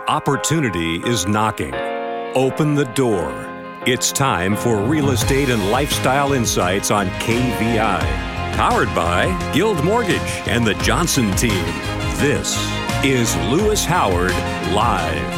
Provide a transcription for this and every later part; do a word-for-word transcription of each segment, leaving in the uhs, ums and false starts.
Opportunity is knocking. Open the door. It's time for Real Estate and Lifestyle Insights on K V I. Powered by Guild Mortgage and the Johnson Team. This is Lewis Howard Live.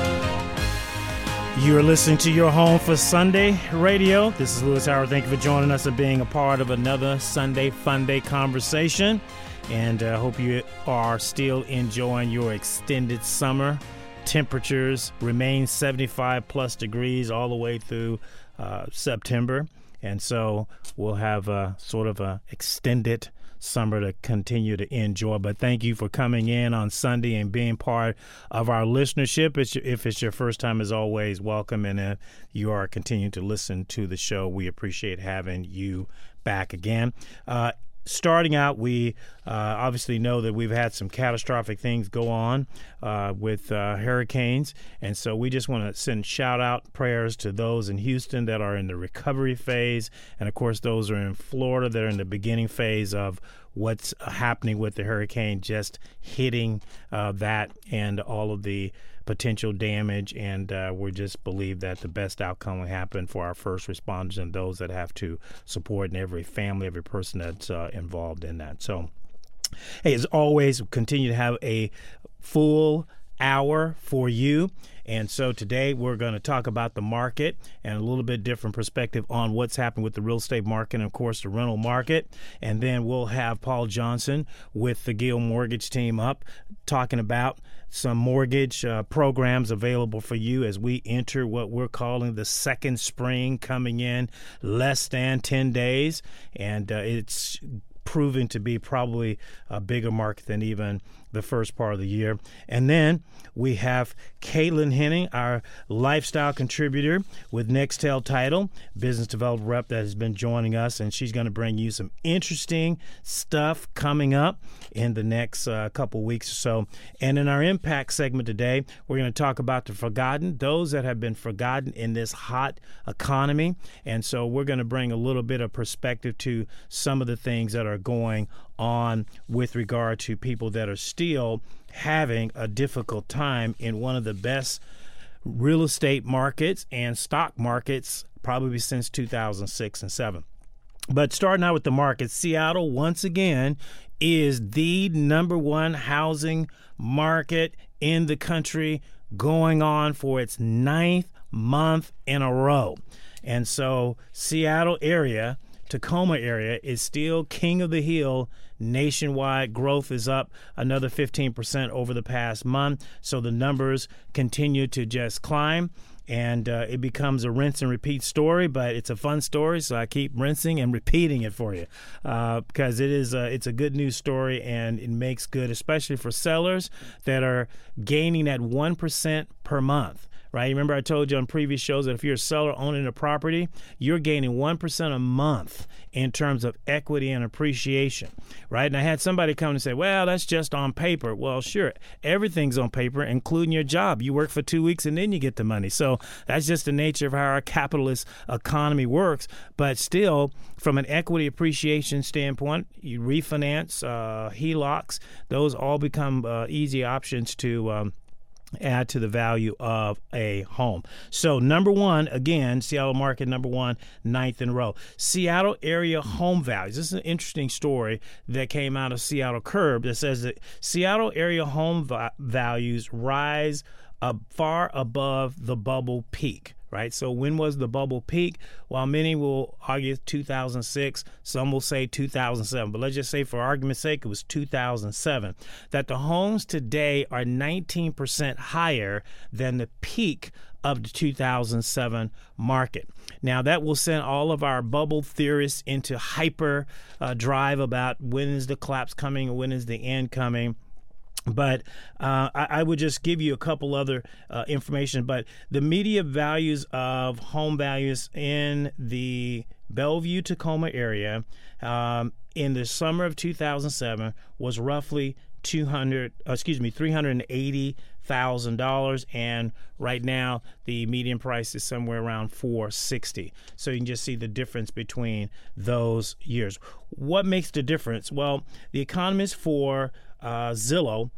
You're listening to your home for Sunday radio. This is Lewis Howard. Thank you for joining us and being a part of another Sunday Fun Day conversation. And I uh, hope you are still enjoying your extended summer. Temperatures remain seventy-five plus degrees all the way through uh, September. And so we'll have a sort of a extended summer to continue to enjoy. But thank you for coming in on Sunday and being part of our listenership. It's, if it's your first time, as always, welcome. And if you are continuing to listen to the show, we appreciate having you back again. Uh, Starting out, we uh, obviously know that we've had some catastrophic things go on uh, with uh, hurricanes, and so we just want to send shout-out prayers to those in Houston that are in the recovery phase, and, of course, those are in Florida that are in the beginning phase of what's happening with the hurricane just hitting uh, that and all of the potential damage, and uh, we just believe that the best outcome will happen for our first responders and those that have to support, and every family, every person that's uh, involved in that. So, hey, as always, we'll continue to have a full hour for you. And so today we're going to talk about the market and a little bit different perspective on what's happening with the real estate market and, of course, the rental market. And then we'll have Paul Johnson with the Guild Mortgage team up talking about some mortgage uh, programs available for you as we enter what we're calling the second spring, coming in less than ten days. And uh, it's proving to be probably a bigger market than even the first part of the year. And then we have Caitlin Henning, our lifestyle contributor with Nextel Title, business development rep that has been joining us, and she's going to bring you some interesting stuff coming up in the next uh, couple weeks or so. And in our impact segment today, we're going to talk about the forgotten, those that have been forgotten in this hot economy. And so we're going to bring a little bit of perspective to some of the things that are going on with regard to people that are still having a difficult time in one of the best real estate markets and stock markets probably since two thousand six and seven. But starting out with the market, Seattle once again is the number one housing market in the country, going on for its ninth month in a row. And so Seattle area, Tacoma area, is still king of the hill nationwide. Growth is up another fifteen percent over the past month. So the numbers continue to just climb, and uh, it becomes a rinse and repeat story, but it's a fun story. So I keep rinsing and repeating it for you uh, because it is a, it's a good news story, and it makes good, especially for sellers that are gaining at one percent per month. Right? Remember I told you on previous shows that if you're a seller owning a property, you're gaining one percent a month in terms of equity and appreciation. Right? And I had somebody come and say, well, that's just on paper. Well, sure. Everything's on paper, including your job. You work for two weeks and then you get the money. So that's just the nature of how our capitalist economy works. But still, from an equity appreciation standpoint, you refinance, uh, H E L O Cs, those all become uh, easy options to um, add to the value of a home. So number one, again, Seattle market number one, ninth in a row. Seattle area home values. This is an interesting story that came out of Seattle Curb that says that Seattle area home va- values rise uh, far above the bubble peak. Right? So when was the bubble peak? While many will argue two thousand six, some will say two thousand seven. But let's just say for argument's sake, it was two thousand seven. That the homes today are nineteen percent higher than the peak of the two thousand seven market. Now, that will send all of our bubble theorists into hyper uh, drive about when is the collapse coming, when is the end coming. But uh, I, I would just give you a couple other uh, information. But the median values of home values in the Bellevue, Tacoma area um, in the summer of two thousand seven was roughly two hundred, uh, excuse me, three hundred eighty thousand dollars, and right now the median price is somewhere around four hundred sixty thousand dollars. So you can just see the difference between those years. What makes the difference? Well, the economist for uh, Zillow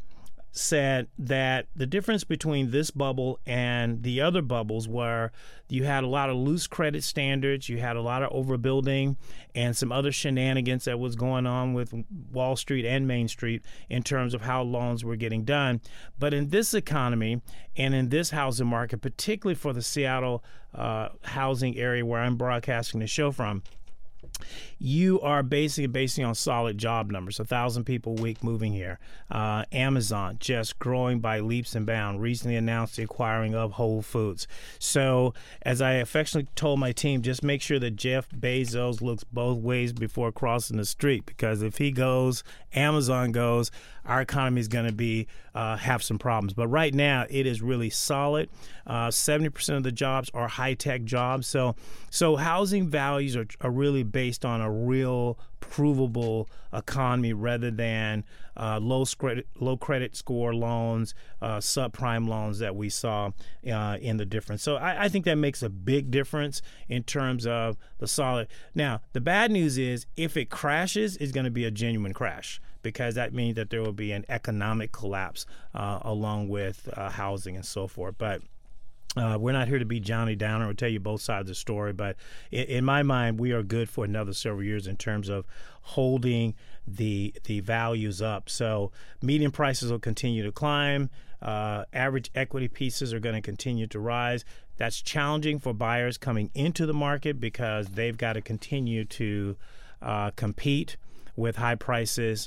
said that the difference between this bubble and the other bubbles were you had a lot of loose credit standards, you had a lot of overbuilding, and some other shenanigans that was going on with Wall Street and Main Street in terms of how loans were getting done. But in this economy and in this housing market, particularly for the Seattle uh, housing area where I'm broadcasting the show from, you are basically basing on solid job numbers, a thousand people a week moving here. Uh, Amazon just growing by leaps and bounds, recently announced the acquiring of Whole Foods. So as I affectionately told my team, just make sure that Jeff Bezos looks both ways before crossing the street, because if he goes, Amazon goes, our economy is going to be uh, have some problems. But right now, it is really solid. Uh, seventy percent of the jobs are high-tech jobs. So so housing values are, are really based on a real provable economy rather than uh, low credit low credit score loans, uh, subprime loans that we saw uh, in the difference. So I, I think that makes a big difference in terms of the solid. Now, the bad news is if it crashes, it's going to be a genuine crash, because that means that there will be an economic collapse uh, along with uh, housing and so forth. But Uh, we're not here to be Johnny Downer or tell you both sides of the story, but in, in my mind, we are good for another several years in terms of holding the the values up. So median prices will continue to climb. Uh, average equity pieces are going to continue to rise. That's challenging for buyers coming into the market because they've got to continue to uh, compete with high prices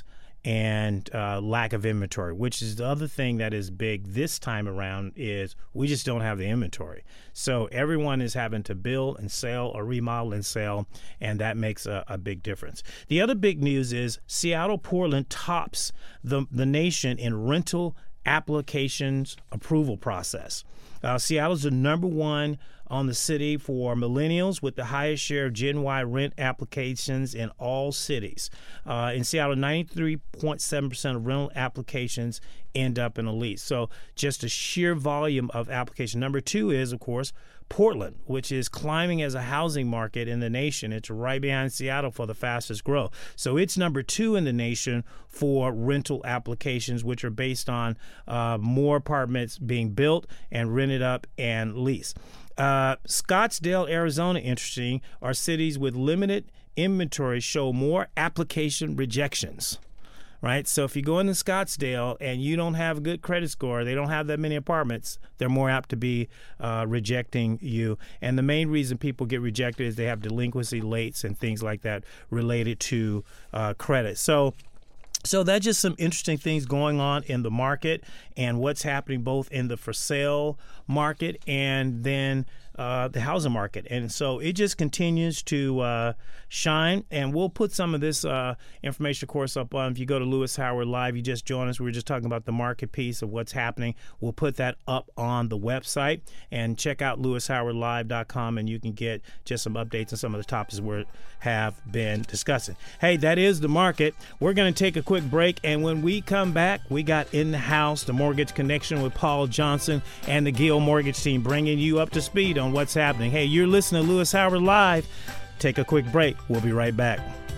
and uh, lack of inventory, which is the other thing that is big this time around, is we just don't have the inventory. So everyone is having to build and sell or remodel and sell, and that makes a, a big difference. The other big news is Seattle, Portland tops the, the nation in rental applications approval process. Uh, Seattle's the number one on the city for millennials with the highest share of Gen Y rent applications in all cities. Uh, in Seattle, ninety-three point seven percent of rental applications end up in a lease. So just a sheer volume of application. Number two is, of course, Portland, which is climbing as a housing market in the nation. It's right behind Seattle for the fastest growth. So it's number two in the nation for rental applications, which are based on uh, more apartments being built and rented up and leased. Uh, Scottsdale, Arizona, interesting, are cities with limited inventory show more application rejections. Right? So if you go into Scottsdale and you don't have a good credit score, they don't have that many apartments, they're more apt to be uh, rejecting you. And the main reason people get rejected is they have delinquency rates and things like that related to uh, credit. So So that's just some interesting things going on in the market and what's happening both in the for sale market and then uh, the housing market. And so it just continues to uh, shine. And we'll put some of this uh, information, of course, up on. If you go to Lewis Howard Live, you just joined us. We were just talking about the market piece of what's happening. We'll put that up on the website. And check out lewis howard live dot com, and you can get just some updates on some of the topics we have been discussing. Hey, that is the market. We're going to take a quick break, and when we come back, we got In the House, the Mortgage Connection with Paul Johnson and the Gill Mortgage team, bringing you up to speed on what's happening. Hey, you're listening to Lewis Howard Live. Take a quick break. We'll be right back.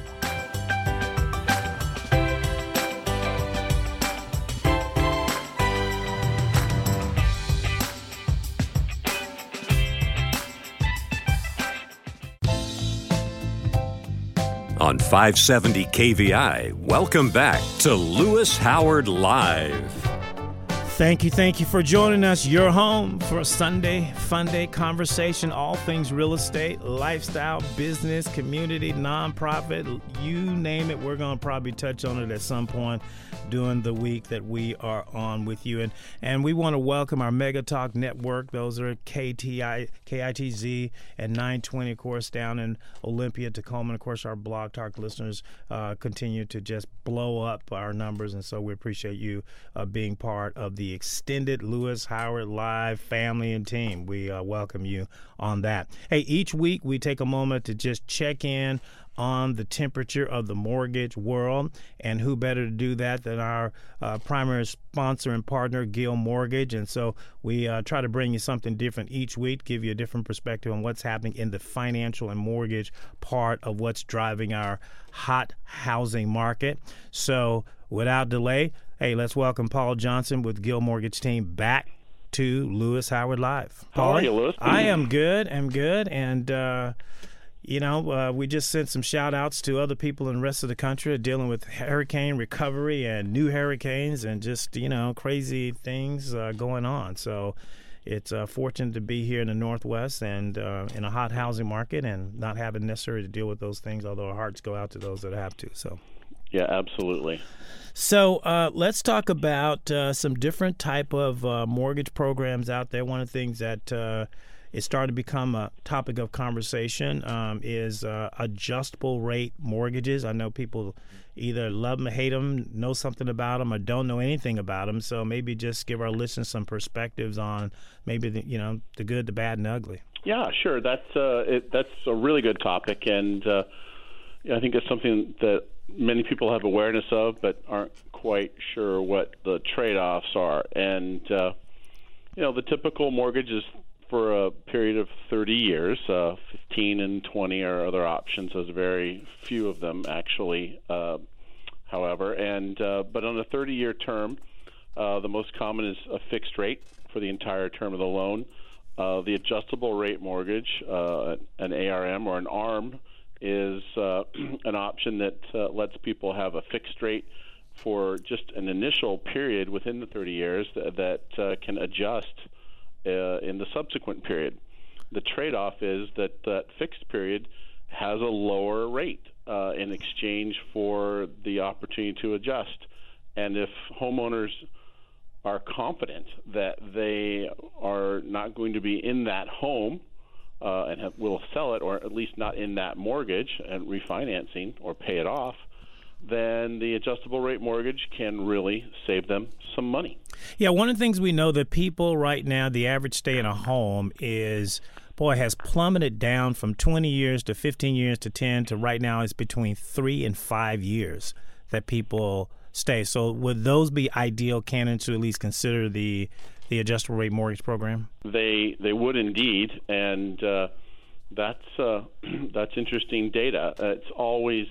On five seventy K V I, welcome back to Lewis Howard Live. Thank you, thank you for joining us. Your home for a Sunday Fun Day conversation, all things real estate, lifestyle, business, community, nonprofit, you name it. We're going to probably touch on it at some point during the week that we are on with you. And and we want to welcome our Mega Talk Network. Those are K T I, K I T Z and nine twenty, of course, down in Olympia, Tacoma. And, of course, our Blog Talk listeners uh, continue to just blow up our numbers. And so we appreciate you uh, being part of the extended Lewis Howard Live family and team. We uh, welcome you on that. Hey, each week we take a moment to just check in on the temperature of the mortgage world. And who better to do that than our uh, primary sponsor and partner, Guild Mortgage. And so we uh, try to bring you something different each week, give you a different perspective on what's happening in the financial and mortgage part of what's driving our hot housing market. So without delay, hey, let's welcome Paul Johnson with Guild Mortgage team back to Lewis Howard Live. How are you, Lewis? I am good. I'm good. And, uh, you know, uh, we just sent some shout outs to other people in the rest of the country dealing with hurricane recovery and new hurricanes and just, you know, crazy things uh, going on. So it's uh, fortunate to be here in the Northwest and uh, in a hot housing market and not having necessarily to deal with those things, although our hearts go out to those that have to. So, yeah, absolutely. So uh, let's talk about uh, some different type of uh, mortgage programs out there. One of the things that uh, is starting to become a topic of conversation um, is uh, adjustable rate mortgages. I know people either love them, hate them, know something about them, or don't know anything about them. So maybe just give our listeners some perspectives on maybe the, you know the good, the bad, and ugly. Yeah, sure. That's uh, it, that's a really good topic, and uh, I think it's something that many people have awareness of, but aren't quite sure what the trade-offs are. And uh, you know, the typical mortgage is for a period of thirty years. Uh, fifteen and twenty are other options. There's very few of them, actually, uh, however. And uh, but on a thirty-year term, uh, the most common is a fixed rate for the entire term of the loan. Uh, the adjustable rate mortgage, uh, an A R M or an A R M, is uh, an option that uh, lets people have a fixed rate for just an initial period within the thirty years that, that uh, can adjust uh, in the subsequent period. The trade-off is that that fixed period has a lower rate uh, in exchange for the opportunity to adjust. And if homeowners are confident that they are not going to be in that home Uh, and have, will sell it, or at least not in that mortgage and refinancing or pay it off, then the adjustable rate mortgage can really save them some money. Yeah, one of the things we know that people right now, the average stay in a home is, boy, has plummeted down from twenty years to fifteen years to ten to right now is between three and five years that people stay. So would those be ideal candidates to at least consider the the adjustable rate mortgage program? They they would indeed, and uh, that's uh, that's interesting data. Uh, it's always,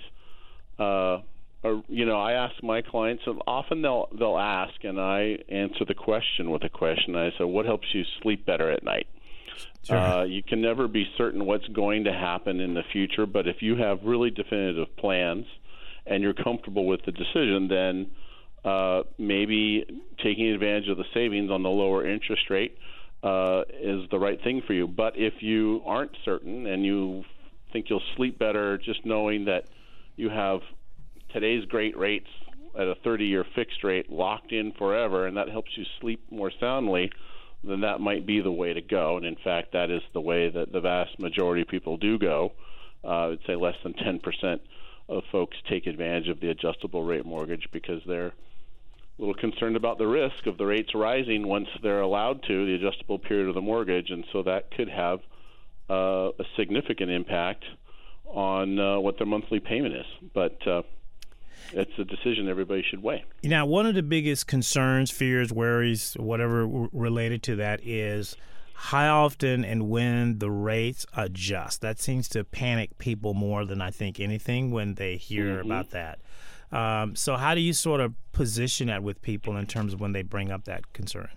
uh, a, you know, I ask my clients, and often they'll they'll ask, and I answer the question with a question. I say, "What helps you sleep better at night?" Sure. Uh, you can never be certain what's going to happen in the future, but if you have really definitive plans and you're comfortable with the decision, then Uh, maybe taking advantage of the savings on the lower interest rate uh, is the right thing for you. But if you aren't certain and you think you'll sleep better just knowing that you have today's great rates at a thirty-year fixed rate locked in forever, and that helps you sleep more soundly, then that might be the way to go. And in fact, that is the way that the vast majority of people do go. Uh, I would say less than ten percent of folks take advantage of the adjustable rate mortgage because they're a little concerned about the risk of the rates rising once they're allowed to, the adjustable period of the mortgage, and so that could have uh, a significant impact on uh, what their monthly payment is. But uh, it's a decision everybody should weigh. Now, one of the biggest concerns, fears, worries, whatever w- related to that is how often and when the rates adjust. That seems to panic people more than I think anything when they hear mm-hmm. about that. Um, so how do you sort of position that with people in terms of when they bring up that concern?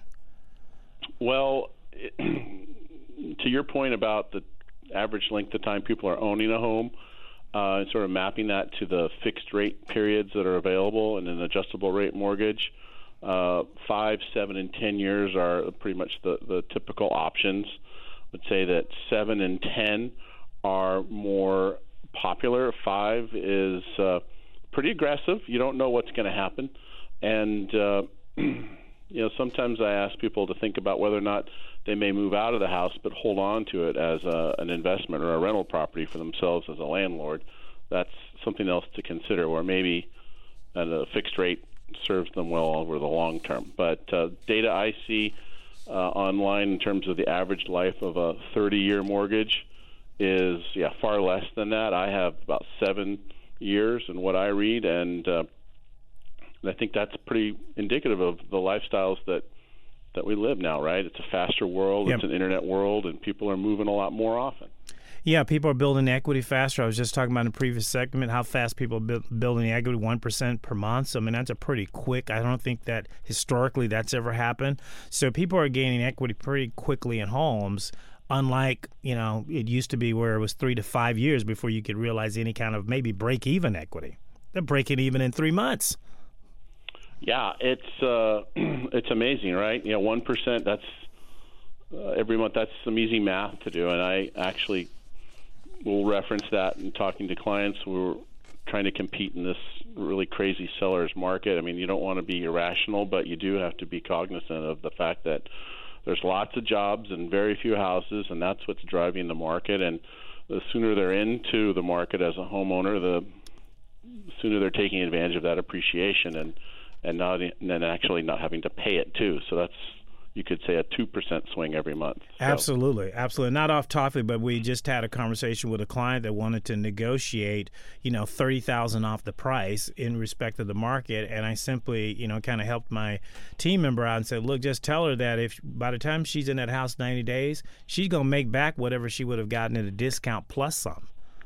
Well, it, to your point about the average length of time people are owning a home, uh, and sort of mapping that to the fixed rate periods that are available in an adjustable rate mortgage, uh, five, seven, and ten years are pretty much the, the typical options. I would say that seven and ten are more popular. Five is uh, pretty aggressive. You don't know what's going to happen. And, uh, you know, sometimes I ask people to think about whether or not they may move out of the house but hold on to it as a, an investment or a rental property for themselves as a landlord. That's something else to consider, where maybe at a fixed rate serves them well over the long term. But uh, data I see uh, online in terms of the average life of a thirty-year mortgage is yeah far less than that. I have about seven years in what I read, and uh, I think that's pretty indicative of the lifestyles that that we live now, right? It's a faster world, yep. It's an internet world, and people are moving a lot more often. Yeah, people are building equity faster. I was just talking about in the previous segment how fast people are bu- building equity, one percent per month. So, I mean, that's a pretty quick. I don't think that historically that's ever happened. So people are gaining equity pretty quickly in homes, unlike, you know, it used to be where it was three to five years before you could realize any kind of maybe break-even equity. They're breaking even in three months. Yeah, it's uh, it's amazing, right? You know, one percent, that's uh, every month. That's some easy math to do, and I actually will reference that in talking to clients who are trying to compete in this really crazy seller's market. I mean, you don't want to be irrational, but you do have to be cognizant of the fact that there's lots of jobs and very few houses, and that's what's driving the market. And the sooner they're into the market as a homeowner, the sooner they're taking advantage of that appreciation and and not and then actually not having to pay it too. So that's, you could say, a two percent swing every month. So. Absolutely. Absolutely. Not off topic, but we just had a conversation with a client that wanted to negotiate, you know, thirty thousand dollars off the price in respect of the market. And I simply, you know, kind of helped my team member out and said, look, just tell her that if by the time she's in that house ninety days, she's going to make back whatever she would have gotten at a discount plus some.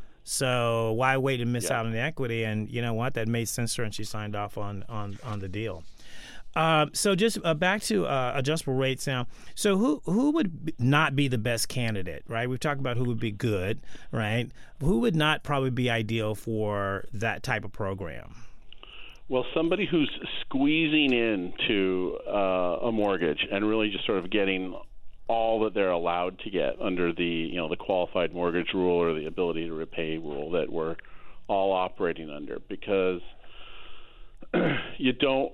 So why wait and miss yeah. out on the equity? And you know what? That made sense to her, and she signed off on, on, on the deal. Uh, so just uh, back to uh, adjustable rates now. So who who would not be the best candidate, right? We've talked about who would be good, right? Who would not probably be ideal for that type of program? Well, somebody who's squeezing into uh, a mortgage and really just sort of getting all that they're allowed to get under the, you know, the qualified mortgage rule or the ability to repay rule that we're all operating under, because you don't.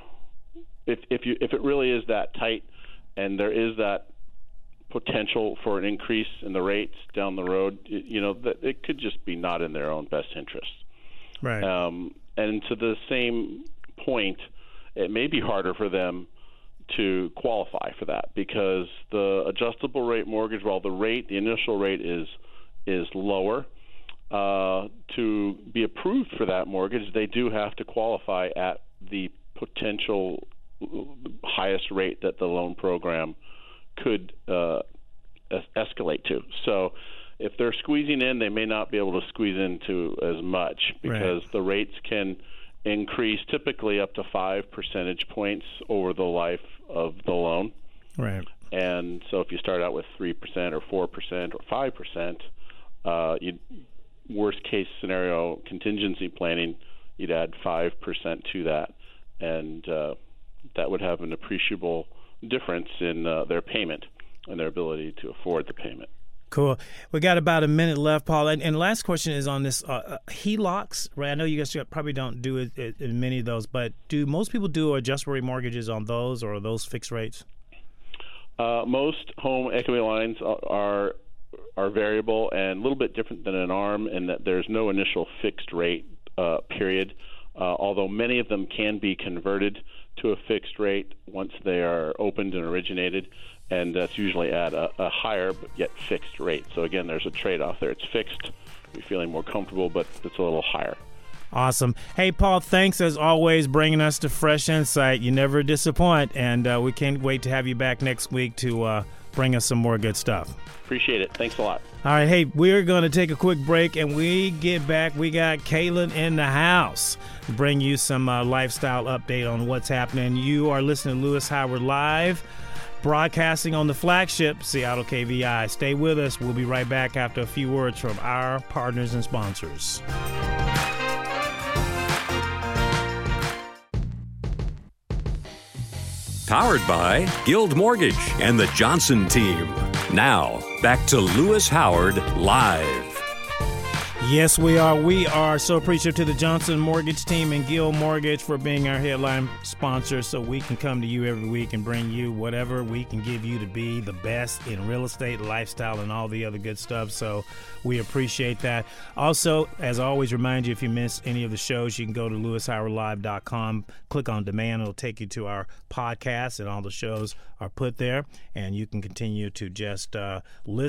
If if you if it really is that tight, and there is that potential for an increase in the rates down the road, you, you know, that it could just be not in their own best interest. Right. Um, and to the same point, it may be harder for them to qualify for that, because the adjustable rate mortgage, while the rate, the initial rate is is lower, uh, to be approved for that mortgage, they do have to qualify at the potential highest rate that the loan program could uh, es- escalate to. So if they're squeezing in, they may not be able to squeeze into as much, because right. the rates can increase typically up to five percentage points over the life of the loan. Right. And so if you start out with three percent or four percent or five percent, uh, you'd, worst case scenario contingency planning, you'd add five percent to that. And uh, that would have an appreciable difference in uh, their payment and their ability to afford the payment. Cool. We got about a minute left, Paul. And, and last question is on this uh, H E L O Cs, right? I know you guys probably don't do it, it, it, many of those, but do most people do adjustable rate mortgages on those, or are those fixed rates? Uh, most home equity lines are are variable and a little bit different than an ARM in that there's no initial fixed rate uh, period, uh, although many of them can be converted to a fixed rate once they are opened and originated, and that's usually at a, a higher but yet fixed rate. So again, there's a trade-off there. It's fixed, you're feeling more comfortable, but it's a little higher. Awesome. Hey, Paul, thanks as always bringing us to fresh insight. You never disappoint, and uh, we can't wait to have you back next week to uh, bring us some more good stuff. Appreciate it. Thanks a lot. All right, hey, we're going to take a quick break, and we get back. We got Kaylin in the house to bring you some uh, lifestyle update on what's happening. You are listening to Lewis Howard Live, broadcasting on the flagship Seattle K V I. Stay with us. We'll be right back after a few words from our partners and sponsors. Powered by Guild Mortgage and the Johnson Team. Now, back to Lewis Howard Live. Yes, we are. We are so appreciative to the Johnson Mortgage Team and Guild Mortgage for being our headline sponsor, so we can come to you every week and bring you whatever we can give you to be the best in real estate, lifestyle, and all the other good stuff. So we appreciate that. Also, as I always remind you, if you miss any of the shows, you can go to lewis howard live dot com, click on demand. It'll take you to our podcast, and all the shows are put there, and you can continue to just uh, listen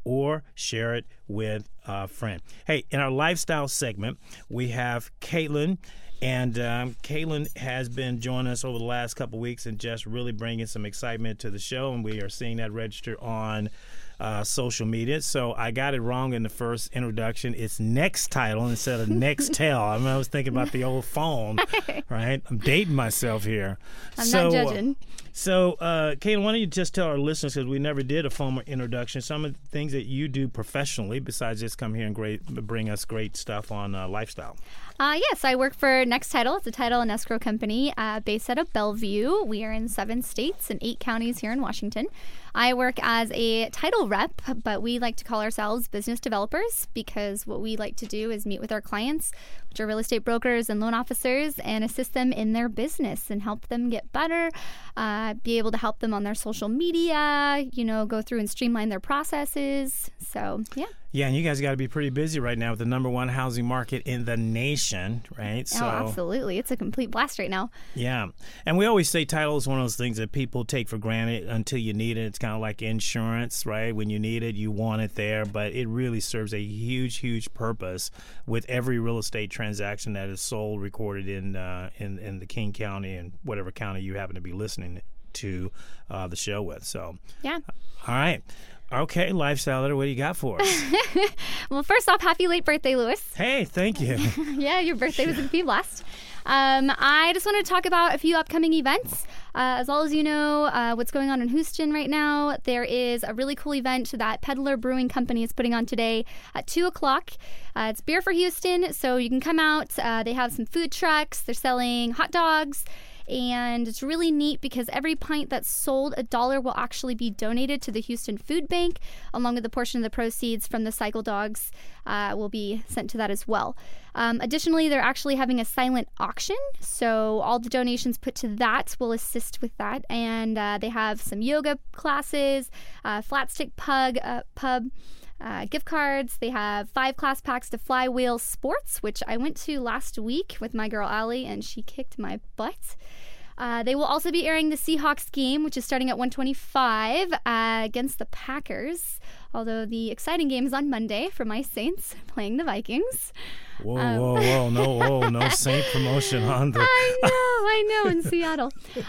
or share it with a friend. Hey, in our lifestyle segment, we have Caitlin. And um, Caitlin has been joining us over the last couple of weeks and just really bringing some excitement to the show. And we are seeing that register on uh, social media. So I got it wrong in the first introduction. It's Nextitle instead of Nextel. I mean, I was thinking about the old phone, right? I'm dating myself here. I'm so, not judging. Uh, so, uh, Caitlin, why don't you just tell our listeners, because we never did a formal introduction, some of the things that you do professionally besides just come here and great, bring us great stuff on uh, lifestyle. Uh, yes, I work for Nextitle. It's a title and escrow company uh, based out of Bellevue. We are in seven states and eight counties here in Washington. I work as a title rep, but we like to call ourselves business developers because what we like to do is meet with our clients, which are real estate brokers and loan officers, and assist them in their business and help them get better, uh, be able to help them on their social media, you know, go through and streamline their processes. So, yeah. Yeah, and you guys got to be pretty busy right now with the number one housing market in the nation, right? So, oh, absolutely. It's a complete blast right now. Yeah. And we always say title is one of those things that people take for granted until you need it. It's kind of like insurance, right? When you need it, you want it there. But it really serves a huge, huge purpose with every real estate transaction that is sold, recorded in uh, in, in the King County and whatever county you happen to be listening to uh, the show with. So, yeah. All right. Okay, Lifestyle Letter, what do you got for us? Well, first off, happy late birthday, Lewis. Hey, thank you. Yeah, your birthday was a complete blast. Um, I just want to talk about a few upcoming events. Uh, as well as you know, uh, what's going on in Houston right now, there is a really cool event that Peddler Brewing Company is putting on today at two o'clock. Uh, it's Beer for Houston, so you can come out. Uh, they have some food trucks. They're selling hot dogs. And it's really neat because every pint that's sold, a dollar will actually be donated to the Houston Food Bank, along with a portion of the proceeds from the Cycle Dogs uh, will be sent to that as well. Um, additionally, they're actually having a silent auction, so all the donations put to that will assist with that. And uh, they have some yoga classes, uh, flat stick pug, uh, pub, Uh, gift cards. They have five class packs to Flywheel Sports, which I went to last week with my girl Allie, and she kicked my butt. Uh, they will also be airing the Seahawks game, which is starting at one twenty-five uh, against the Packers, although the exciting game is on Monday for my Saints playing the Vikings. Whoa, um, whoa, whoa, no, whoa, no Saint promotion on the... I know, I know, in Seattle.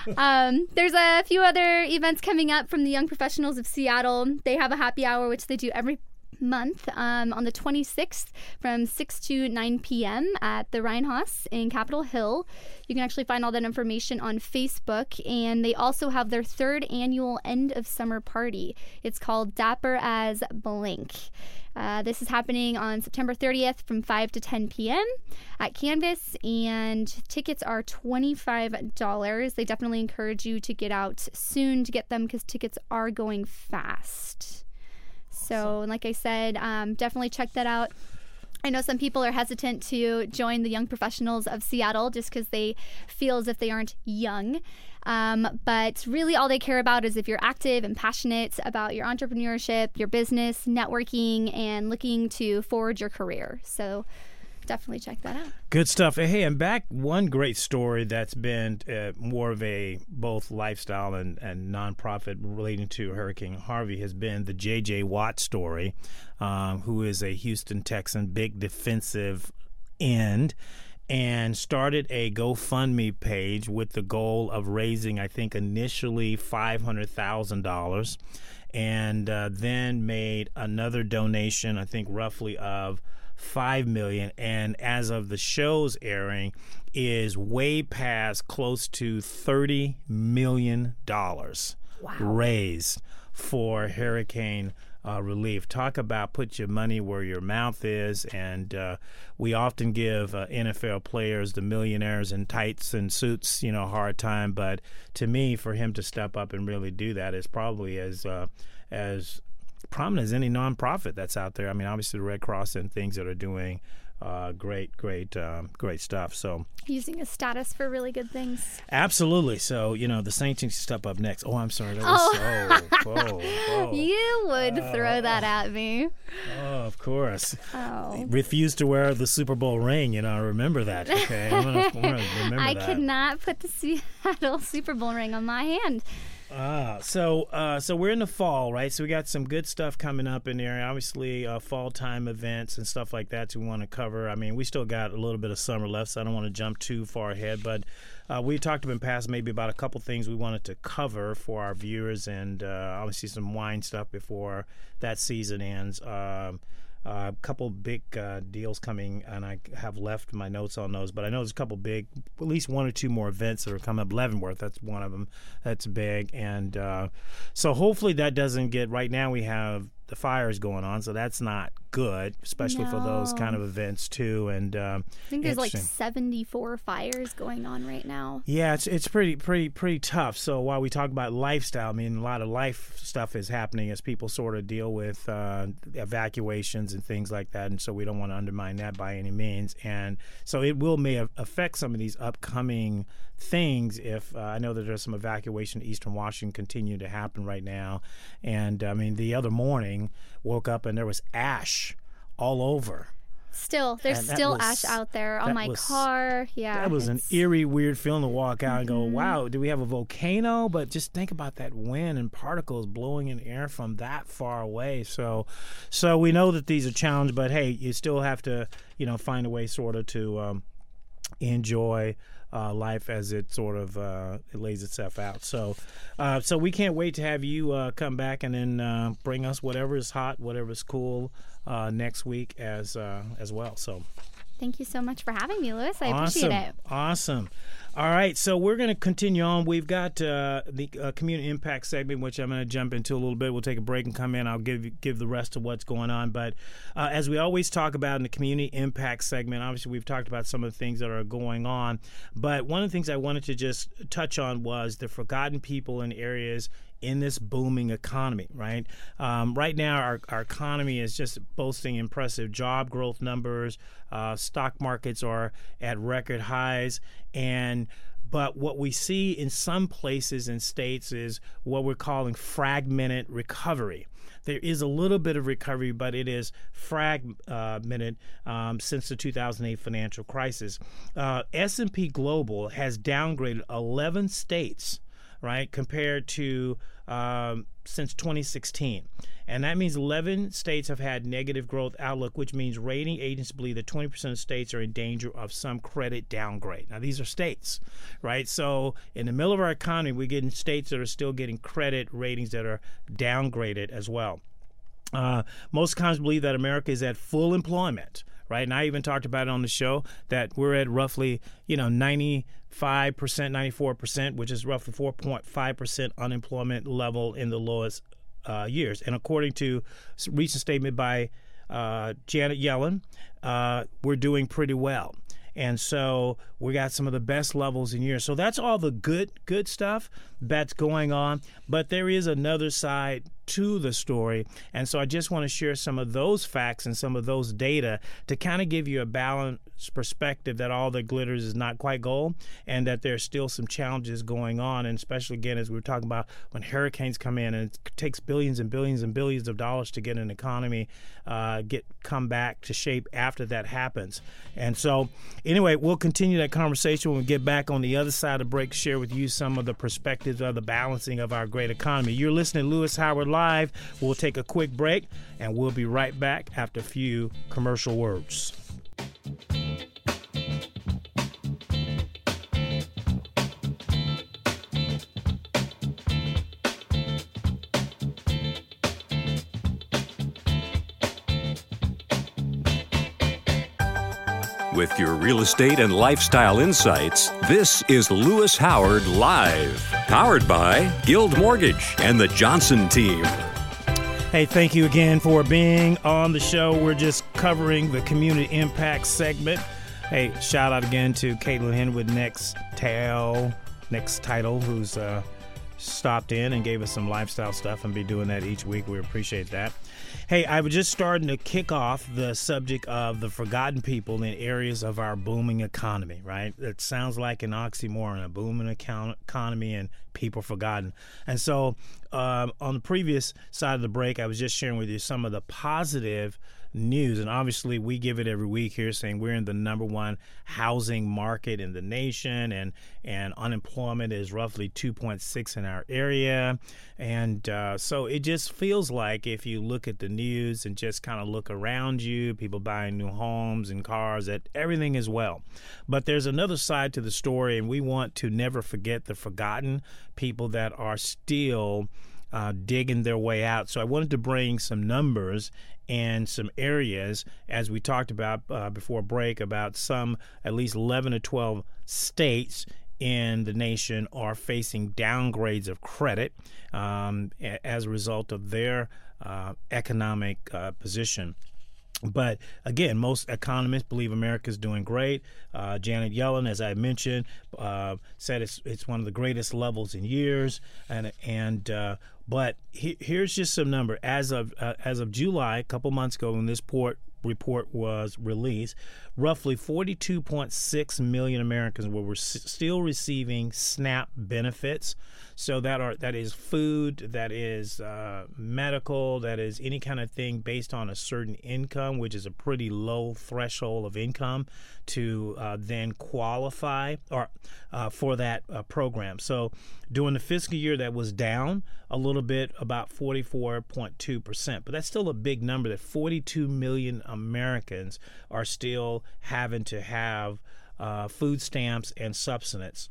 Um, there's a few other events coming up from the Young Professionals of Seattle. They have a happy hour, which they do every month um, on the twenty-sixth from six to nine p.m. at the Rheinhaus in Capitol Hill. You can actually find all that information on Facebook, and they also have their third annual end of summer party. It's called Dapper as Blank. Uh, this is happening on September thirtieth from five to ten p.m. at Canvas, and tickets are twenty-five dollars. They definitely encourage you to get out soon to get them because tickets are going fast. So, like I said, um, definitely check that out. I know some people are hesitant to join the Young Professionals of Seattle just because they feel as if they aren't young. Um, but really all they care about is if you're active and passionate about your entrepreneurship, your business, networking, and looking to forward your career. So definitely check that out. Good stuff. Hey, and back one great story that's been uh, more of a both lifestyle and, and nonprofit relating to Hurricane Harvey has been the J J. Watt story, um, who is a Houston Texan, big defensive end, and started a GoFundMe page with the goal of raising, I think, initially five hundred thousand dollars, and uh, then made another donation, I think roughly of five million dollars, and as of the show's airing is way past close to thirty million dollars wow. raised for hurricane uh, relief. Talk about put your money where your mouth is, and uh, we often give uh, N F L players, the millionaires in tights and suits, you know, a hard time, but to me, for him to step up and really do that is probably as uh, as prominent as any nonprofit that's out there. I mean, obviously the Red Cross and things that are doing uh, great, great, um, great stuff. So using a status for really good things. Absolutely. So, you know, the Saints need to step up next. Oh, I'm sorry. That was oh. so. Oh, oh. You would uh, throw that at me. Oh, of course. Oh. Refused to wear the Super Bowl ring. You know, remember that. Okay, I'm gonna, I'm gonna remember I that. could not put the Seattle Super Bowl ring on my hand. Ah, so uh, so we're in the fall, right? So we got some good stuff coming up in there. Obviously, uh, fall time events and stuff like that we want to cover. I mean, we still got a little bit of summer left, so I don't want to jump too far ahead. But uh, we talked in the past maybe about a couple things we wanted to cover for our viewers, and uh, obviously some wine stuff before that season ends. Um, Uh, a couple big uh, deals coming, and I have left my notes on those. But I know there's a couple big, at least one or two more events that are coming up. Leavenworth, that's one of them. That's big, and uh, so hopefully that doesn't get. Right now we have the fires going on, so that's not good, especially no. for those kind of events too. And um, I think there's like seventy-four fires going on right now. Yeah, it's it's pretty pretty pretty tough. So while we talk about lifestyle, I mean a lot of life stuff is happening as people sort of deal with uh, evacuations and things like that, and so we don't want to undermine that by any means. And so it will may affect some of these upcoming things. If uh, I know that there's some evacuation in Eastern Washington continue to happen right now, and I mean the other morning woke up and there was ash all over. Still, there's still was, ash out there on my was, car. Yeah, that was it's... an eerie, weird feeling to walk out mm-hmm. and go, wow, do we have a volcano? But just think about that wind and particles blowing in air from that far away. So so we know that these are challenges, but hey, you still have to, you know, find a way sort of to um, enjoy Uh, life as it sort of uh, it lays itself out. So uh, so we can't wait to have you uh, come back and then uh, bring us whatever is hot, whatever is cool uh, next week as uh, as well. So thank you so much for having me, Louis. I awesome. appreciate it. Awesome. All right, so we're going to continue on. We've got uh, the uh, community impact segment, which I'm going to jump into a little bit. We'll take a break and come in. I'll give you, give the rest of what's going on. But uh, as we always talk about in the community impact segment, obviously we've talked about some of the things that are going on. But one of the things I wanted to just touch on was the forgotten people in areas in this booming economy, right? Um, right now, our, our economy is just boasting impressive job growth numbers. Uh, stock markets are at record highs. And but what we see in some places and states is what we're calling fragmented recovery. There is a little bit of recovery, but it is fragmented um, since the two thousand eight financial crisis. Uh, S and P Global has downgraded eleven states, right, compared to um, since twenty sixteen. And that means eleven states have had negative growth outlook, which means rating agencies believe that twenty percent of states are in danger of some credit downgrade. Now, these are states, right? So in the middle of our economy, we're getting states that are still getting credit ratings that are downgraded as well. Uh, most economists believe that America is at full employment, right? And I even talked about it on the show that we're at roughly, you know, ninety-five percent, ninety-four percent, which is roughly four point five percent unemployment level in the lowest uh, years. And according to a recent statement by uh, Janet Yellen, uh, we're doing pretty well. And so we got some of the best levels in years. So that's all the good, good stuff that's going on. But there is another side to the story. And so I just want to share some of those facts and some of those data to kind of give you a balanced perspective that all that glitters is not quite gold and that there's still some challenges going on. And especially, again, as we were talking about when hurricanes come in and it takes billions and billions and billions of dollars to get an economy uh, get come back to shape after that happens. And so anyway, we'll continue that conversation when we get back on the other side of the break, share with you some of the perspectives of the balancing of our great economy. You're listening to Louis Howard Live. We'll take a quick break, and we'll be right back after a few commercial words. With your real estate and lifestyle insights, this is Louis Howard Live, powered by Guild Mortgage and the Johnson Team. Hey, thank you again for being on the show. We're just covering the community impact segment. Hey, shout out again to Caitlin Henwood, Next Tail, Next Title, who's uh, stopped in and gave us some lifestyle stuff and be doing that each week. We appreciate that. Hey, I was just starting to kick off the subject of the forgotten people in areas of our booming economy, right? It sounds like an oxymoron, a booming econ- economy and people forgotten. And so um, on the previous side of the break, I was just sharing with you some of the positive news, and obviously we give it every week here, saying we're in the number one housing market in the nation, and and unemployment is roughly two point six in our area, and uh, so it just feels like if you look at the news and just kind of look around you, people buying new homes and cars, that everything is well. But there's another side to the story, and we want to never forget the forgotten people that are still Uh, digging their way out. So I wanted to bring some numbers and some areas, as we talked about uh, before break, about some at least eleven to twelve states in the nation are facing downgrades of credit um, as a result of their uh, economic uh, position. But again, most economists believe America's doing great. Uh, Janet Yellen, as I mentioned, uh, said it's it's one of the greatest levels in years. And and uh, but he, here's just some number as of uh, as of July, a couple months ago, when this port report was released, roughly forty-two point six million Americans were re- still receiving SNAP benefits. So that are that is food, that is uh, medical, that is any kind of thing based on a certain income, which is a pretty low threshold of income to uh, then qualify or uh, for that uh, program. So during the fiscal year, that was down a little bit, about forty-four point two percent. But that's still a big number, that forty-two million Americans are still having to have uh, food stamps and subsistence.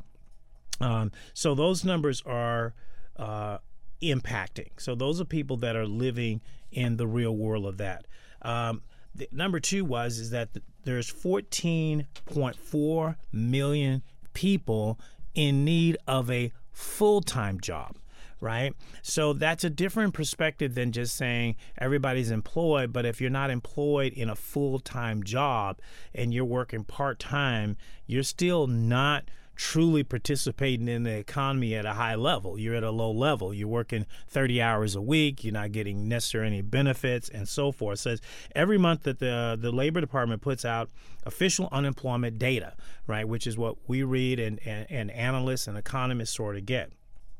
Um, so those numbers are uh, impacting. So those are people that are living in the real world of that. Um, the, number two was is that th- there's fourteen point four million people in need of a full-time job. Right? So that's a different perspective than just saying everybody's employed. But if you're not employed in a full-time job and you're working part-time, you're still not truly participating in the economy at a high level. You're at a low level. You're working thirty hours a week. You're not getting necessarily any benefits and so forth. So every month that the the Labor Department puts out official unemployment data, right, which is what we read and, and, and analysts and economists sort of get.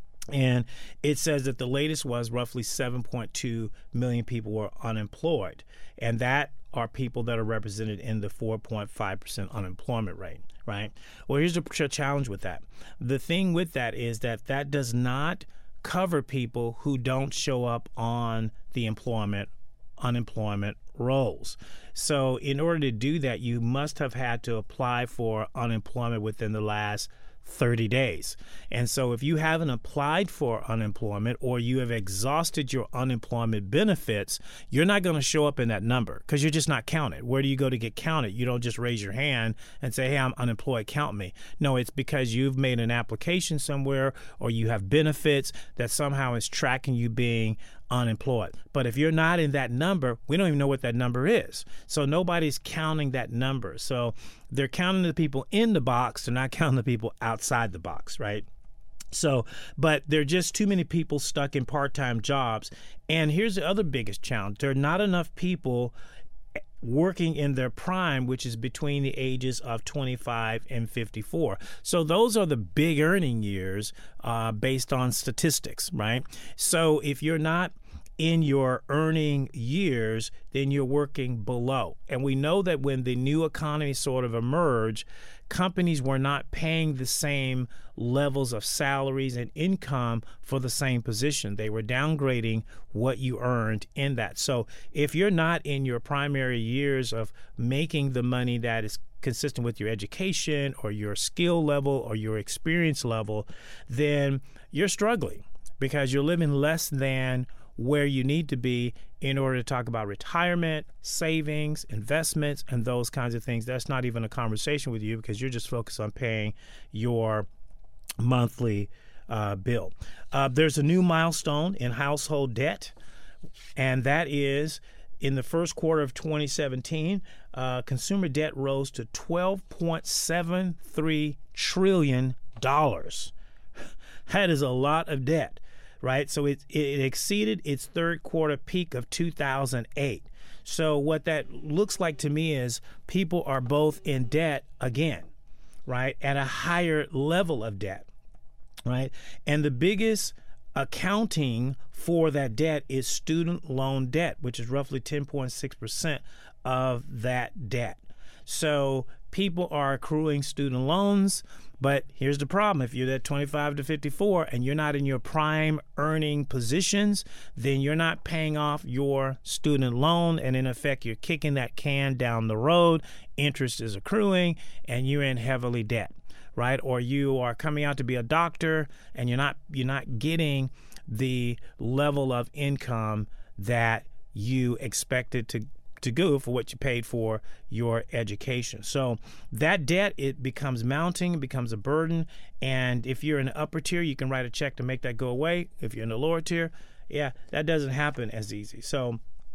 And it says that the latest was roughly seven point two million people were unemployed. And that are people that are represented in the four point five percent unemployment rate, right? Well, here's the challenge with that. The thing with that is that that does not cover people who don't show up on the employment, unemployment rolls. So in order to do that, you must have had to apply for unemployment within the last thirty days. And so if you haven't applied for unemployment or you have exhausted your unemployment benefits, you're not going to show up in that number because you're just not counted. Where do you go to get counted? You don't just raise your hand and say, hey, I'm unemployed, count me. No, it's because you've made an application somewhere or you have benefits that somehow is tracking you being unemployed. But if you're not in that number, we don't even know what that number is. So nobody's counting that number. So they're counting the people in the box. They're not counting the people outside the box, right? So, but there are just too many people stuck in part-time jobs. And here's the other biggest challenge. There are not enough people working in their prime, which is between the ages of twenty-five and fifty-four. So those are the big earning years uh, based on statistics, right? So if you're not in your earning years, then you're working below. And we know that when the new economy sort of emerged, companies were not paying the same levels of salaries and income for the same position. They were downgrading what you earned in that. So if you're not in your primary years of making the money that is consistent with your education or your skill level or your experience level, then you're struggling because you're living less than where you need to be in order to talk about retirement, savings, investments, and those kinds of things. That's not even a conversation with you because you're just focused on paying your monthly uh, bill. Uh, there's a new milestone in household debt, and that is in the first quarter of twenty seventeen, uh, consumer debt rose to twelve point seven three trillion dollars. That is a lot of debt. Right, so it, it exceeded its third quarter peak of two thousand eight. So what that looks like to me is people are both in debt again, right, at a higher level of debt, right? And the biggest accounting for that debt is student loan debt, which is roughly ten point six percent of that debt. So people are accruing student loans, but here's the problem. If you're at twenty-five to fifty-four and you're not in your prime earning positions, then you're not paying off your student loan, and in effect, you're kicking that can down the road. Interest is accruing, and you're in heavily debt, right? Or you are coming out to be a doctor, and you're not you're not getting the level of income that you expected to to go for what you paid for your education. So that debt, it becomes mounting, it becomes a burden. And if you're in the upper tier, you can write a check to make that go away. If you're in the lower tier, yeah, that doesn't happen as easy. So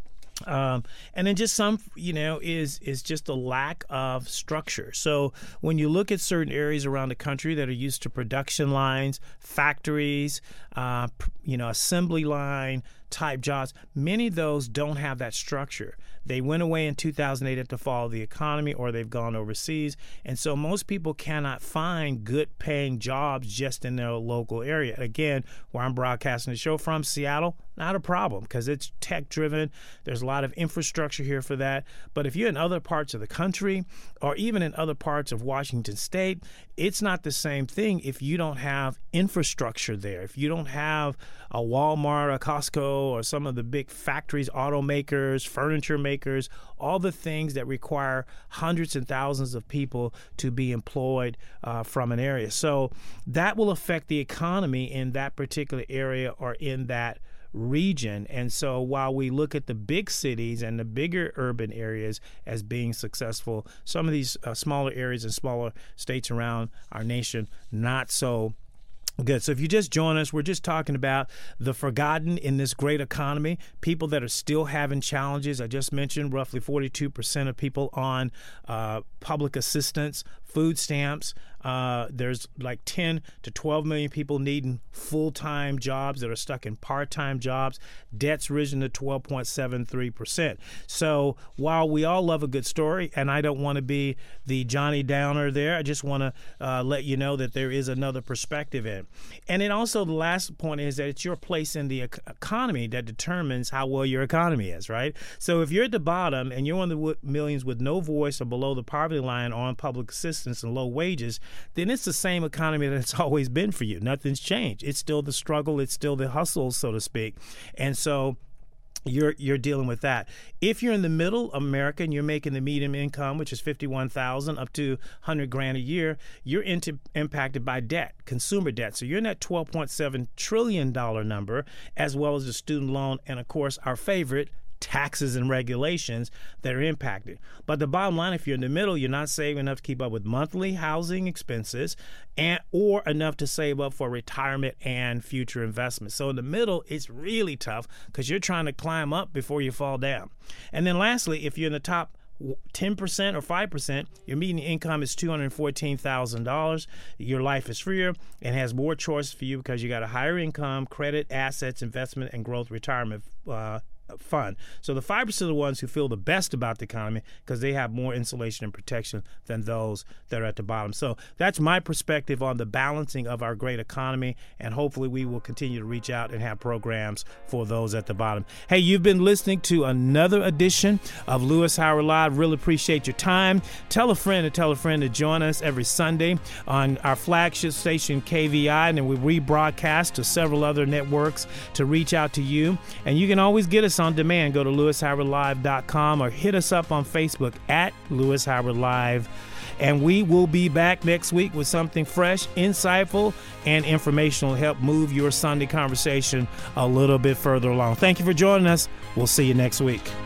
Um, and then just some, you know, is is just a lack of structure. So when you look at certain areas around the country that are used to production lines, factories, uh, you know, assembly line type jobs, many of those don't have that structure. They went away in two thousand eight at the fall of the economy, or they've gone overseas. And so most people cannot find good paying jobs just in their local area. Again, where I'm broadcasting the show from, Seattle, not a problem because it's tech driven. There's a lot of infrastructure here for that. But if you're in other parts of the country, or even in other parts of Washington State, it's not the same thing if you don't have infrastructure there. If you don't have a Walmart, a Costco, or some of the big factories, automakers, furniture makers, all the things that require hundreds and thousands of people to be employed uh, from an area. So that will affect the economy in that particular area or in that region. And so while we look at the big cities and the bigger urban areas as being successful, some of these uh, smaller areas and smaller states around our nation, not so good. So if you just join us, we're just talking about the forgotten in this great economy, people that are still having challenges. I just mentioned roughly forty-two percent of people on uh, public assistance, food stamps. Uh, there's like ten to twelve million people needing full-time jobs that are stuck in part-time jobs. Debt's risen to twelve point seven three percent. So while we all love a good story, and I don't want to be the Johnny Downer there, I just want to uh, let you know that there is another perspective in. And then also the last point is that it's your place in the ec- economy that determines how well your economy is, right? So if you're at the bottom and you're one of the w- millions with no voice or below the poverty line or on public assistance and low wages, then it's the same economy that it's always been for you. Nothing's changed. It's still the struggle. It's still the hustle, so to speak. And so you're you're dealing with that. If you're in the middle of America and you're making the median income, which is fifty-one thousand up to one hundred grand a year, you're into, impacted by debt, consumer debt. So you're in that twelve point seven trillion dollars number, as well as the student loan and, of course, our favorite, taxes and regulations that are impacted. But the bottom line, if you're in the middle, you're not saving enough to keep up with monthly housing expenses and or enough to save up for retirement and future investments. So in the middle, it's really tough because you're trying to climb up before you fall down. And then lastly, if you're in the top ten percent or five percent, your median income is two hundred fourteen thousand dollars. Your life is freer and has more choices for you because you got a higher income, credit, assets, investment, and growth retirement uh, fund. So the five percent are the ones who feel the best about the economy because they have more insulation and protection than those that are at the bottom. So that's my perspective on the balancing of our great economy, and hopefully we will continue to reach out and have programs for those at the bottom. Hey, you've been listening to another edition of Louis Howard Live. Really appreciate your time. Tell a friend to tell a friend to join us every Sunday on our flagship station K V I, and then we rebroadcast to several other networks to reach out to you. And you can always get us on demand. Go to louis howard live dot com or hit us up on Facebook at Louis Howard Live. And we will be back next week with something fresh, insightful, and informational to help move your Sunday conversation a little bit further along. Thank you for joining us. We'll see you next week.